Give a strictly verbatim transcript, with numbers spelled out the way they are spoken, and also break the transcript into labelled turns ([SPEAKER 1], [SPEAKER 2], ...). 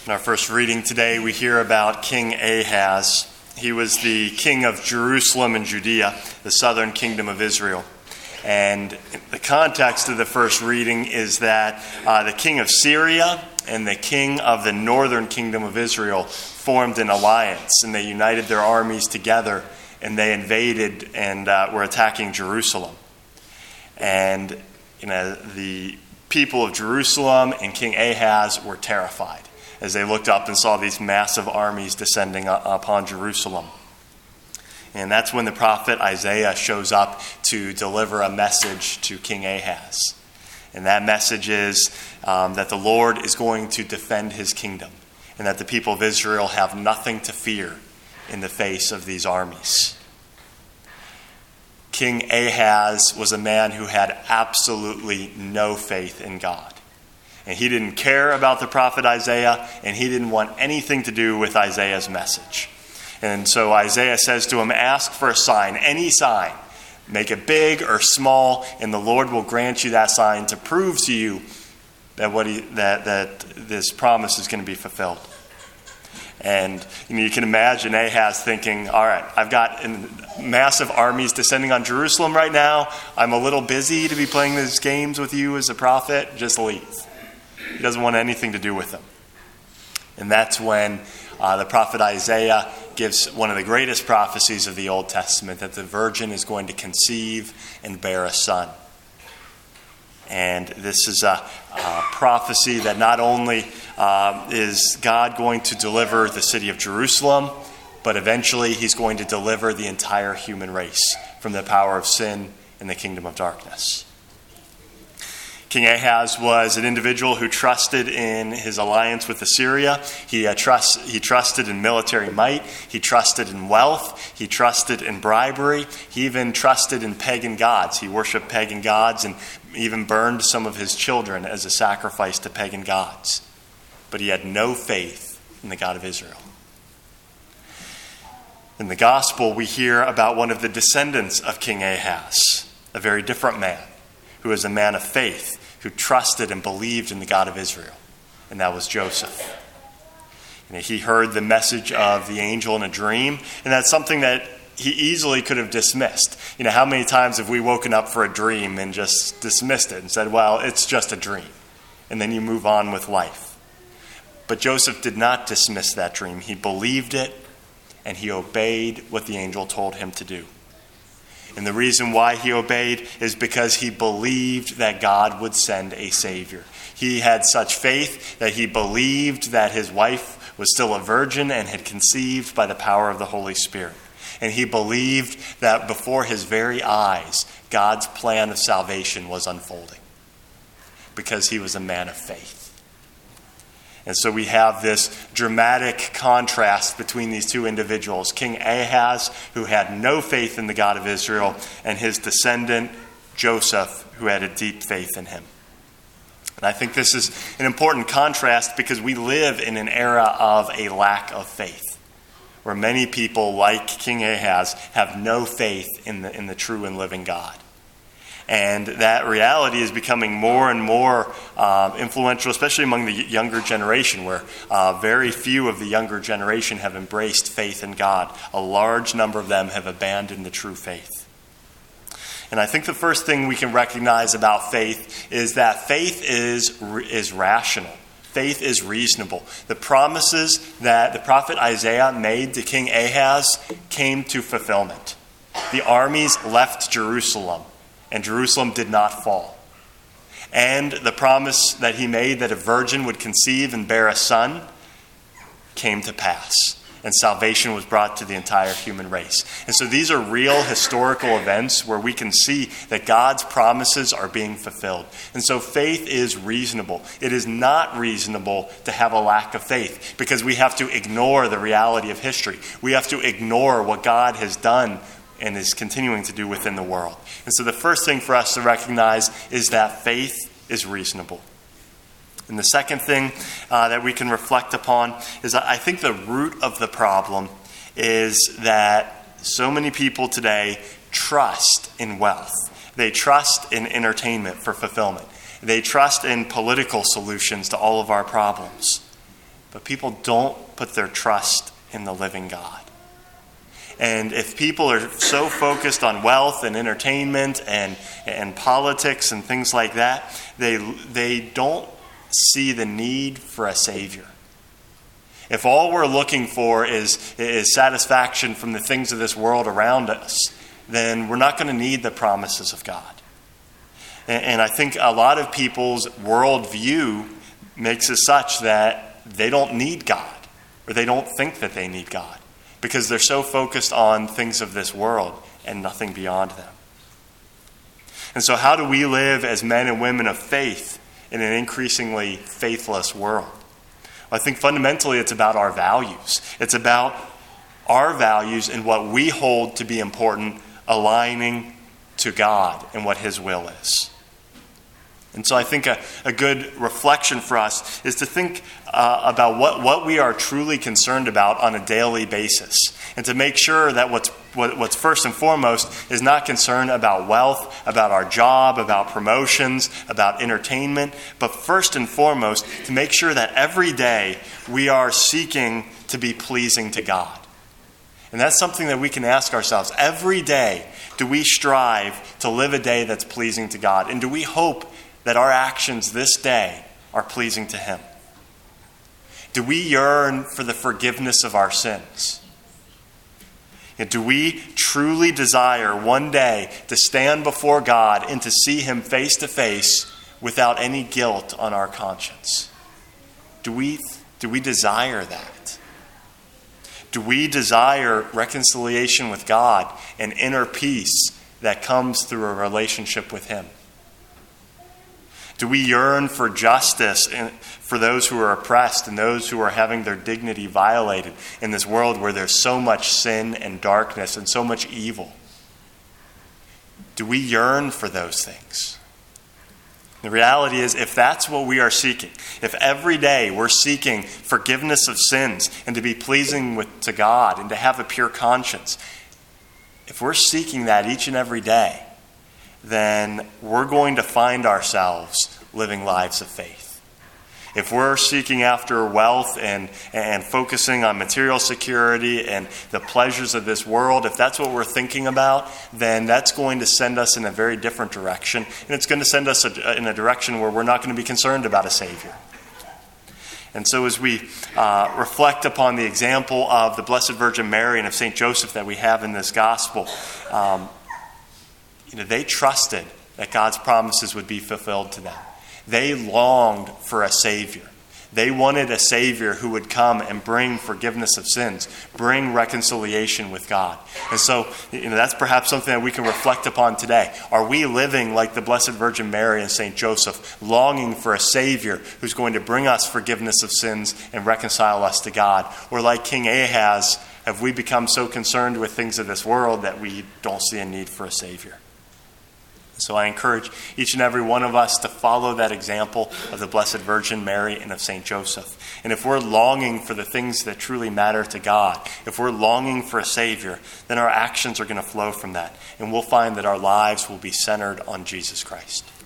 [SPEAKER 1] In our first reading today, we hear about King Ahaz. He was the king of Jerusalem and Judea, the southern kingdom of Israel. And the context of the first reading is that uh, the king of Syria and the king of the northern kingdom of Israel formed an alliance, and they united their armies together, and they invaded and uh, were attacking Jerusalem. And you know, the people of Jerusalem and King Ahaz were terrified as they looked up and saw these massive armies descending upon Jerusalem. And that's when the prophet Isaiah shows up to deliver a message to King Ahaz. And that message is um, that the Lord is going to defend his kingdom, and that the people of Israel have nothing to fear in the face of these armies. King Ahaz was a man who had absolutely no faith in God. And he didn't care about the prophet Isaiah, and he didn't want anything to do with Isaiah's message. And so Isaiah says to him, ask for a sign, any sign. Make it big or small, and the Lord will grant you that sign to prove to you that what he, that, that this promise is going to be fulfilled. And you know, you can imagine Ahaz thinking, all right, I've got massive armies descending on Jerusalem right now. I'm a little busy to be playing these games with you as a prophet. Just leave. He doesn't want anything to do with them. And that's when uh, the prophet Isaiah gives one of the greatest prophecies of the Old Testament, that the virgin is going to conceive and bear a son. And this is a, a prophecy that not only uh, is God going to deliver the city of Jerusalem, but eventually he's going to deliver the entire human race from the power of sin and the kingdom of darkness. King Ahaz was an individual who trusted in his alliance with Assyria. He, uh, trust, he trusted in military might. He trusted in wealth. He trusted in bribery. He even trusted in pagan gods. He worshipped pagan gods and even burned some of his children as a sacrifice to pagan gods. But he had no faith in the God of Israel. In the gospel, we hear about one of the descendants of King Ahaz, a very different man, who was a man of faith, who trusted and believed in the God of Israel. And that was Joseph. You know, he heard the message of the angel in a dream, and that's something that he easily could have dismissed. You know, how many times have we woken up for a dream and just dismissed it and said, well, it's just a dream, and then you move on with life. But Joseph did not dismiss that dream. He believed it, and he obeyed what the angel told him to do. And the reason why he obeyed is because he believed that God would send a Savior. He had such faith that he believed that his wife was still a virgin and had conceived by the power of the Holy Spirit. And he believed that before his very eyes, God's plan of salvation was unfolding, because he was a man of faith. And so we have this dramatic contrast between these two individuals, King Ahaz, who had no faith in the God of Israel, and his descendant, Joseph, who had a deep faith in him. And I think this is an important contrast because we live in an era of a lack of faith, where many people, like King Ahaz, have no faith in the, in the true and living God. And that reality is becoming more and more uh, influential, especially among the younger generation, where uh, very few of the younger generation have embraced faith in God. A large number of them have abandoned the true faith. And I think the first thing we can recognize about faith is that faith is, is rational. Faith is reasonable. The promises that the prophet Isaiah made to King Ahaz came to fulfillment. The armies left Jerusalem, and Jerusalem did not fall. And the promise that he made that a virgin would conceive and bear a son came to pass. And salvation was brought to the entire human race. And so these are real historical events where we can see that God's promises are being fulfilled. And so faith is reasonable. It is not reasonable to have a lack of faith, because we have to ignore the reality of history. We have to ignore what God has done and is continuing to do within the world. And so the first thing for us to recognize is that faith is reasonable. And the second thing uh, that we can reflect upon is that I think the root of the problem is that so many people today trust in wealth. They trust in entertainment for fulfillment. They trust in political solutions to all of our problems. but people don't put their trust in the living God. And if people are so focused on wealth and entertainment and, and politics and things like that, they, they don't see the need for a Savior. If all we're looking for is, is satisfaction from the things of this world around us, then we're not going to need the promises of God. And, and I think a lot of people's worldview makes it such that they don't need God, or they don't think that they need God, because they're so focused on things of this world and nothing beyond them. And so how do we live as men and women of faith in an increasingly faithless world? Well, I think fundamentally it's about our values. It's about our values and what we hold to be important aligning to God and what His will is. And so I think a, a good reflection for us is to think uh, about what, what we are truly concerned about on a daily basis. And to make sure that what's, what, what's first and foremost is not concern about wealth, about our job, about promotions, about entertainment, but first and foremost to make sure that every day we are seeking to be pleasing to God. And that's something that we can ask ourselves. Every day, do we strive to live a day that's pleasing to God? And do we hope that our actions this day are pleasing to Him? Do we yearn for the forgiveness of our sins? And do we truly desire one day to stand before God and to see Him face to face without any guilt on our conscience? Do we, do we desire that? Do we desire reconciliation with God and inner peace that comes through a relationship with Him? Do we yearn for justice for those who are oppressed and those who are having their dignity violated in this world where there's so much sin and darkness and so much evil? Do we yearn for those things? The reality is, if that's what we are seeking, if every day we're seeking forgiveness of sins and to be pleasing with, to God and to have a pure conscience, if we're seeking that each and every day, then we're going to find ourselves living lives of faith. If we're seeking after wealth and, and focusing on material security and the pleasures of this world, if that's what we're thinking about, then that's going to send us in a very different direction. And it's going to send us in a direction where we're not going to be concerned about a Savior. And so as we uh, reflect upon the example of the Blessed Virgin Mary and of Saint Joseph that we have in this gospel, um, You know, they trusted that God's promises would be fulfilled to them. They longed for a Savior. They wanted a Savior who would come and bring forgiveness of sins, bring reconciliation with God. And so, you know, that's perhaps something that we can reflect upon today. Are we living like the Blessed Virgin Mary and Saint Joseph, longing for a Savior who's going to bring us forgiveness of sins and reconcile us to God? Or like King Ahaz, have we become so concerned with things of this world that we don't see a need for a Savior? So I encourage each and every one of us to follow that example of the Blessed Virgin Mary and of Saint Joseph. And if we're longing for the things that truly matter to God, if we're longing for a Savior, then our actions are going to flow from that. And we'll find that our lives will be centered on Jesus Christ.